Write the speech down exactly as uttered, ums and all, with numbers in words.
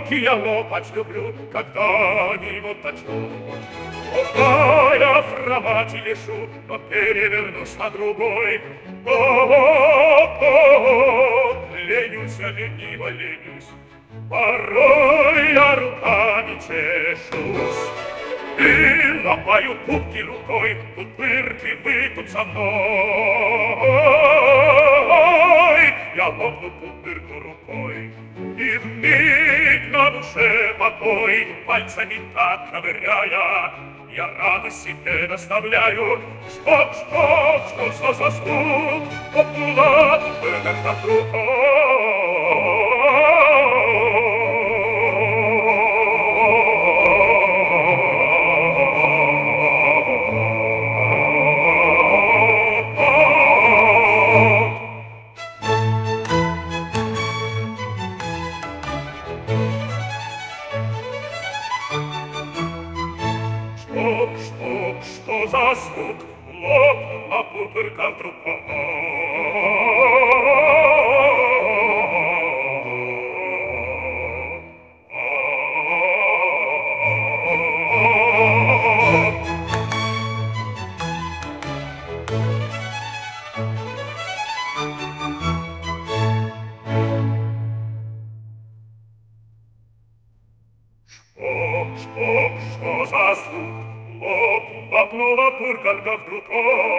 Руки я лопать люблю, когда-нибудь начну. Упая в кровати лежу, но перевернусь на другой. О-о-о, ленюсь я, лениво ленюсь, порой я руками чешусь. И ломаю пупки рукой, тут пырки, вы тут со мной. Я ломну пупырку рукой, и вмиг на душе покой, пальцами так ковыряя, я радость себе доставляю. Что, что, что, что за звук? Попула, пырка вдруг. Что, что, что за звук? Лоб, а пупырка вдруг. Что, что, что за звук? Лоб, а пупырка вдруг.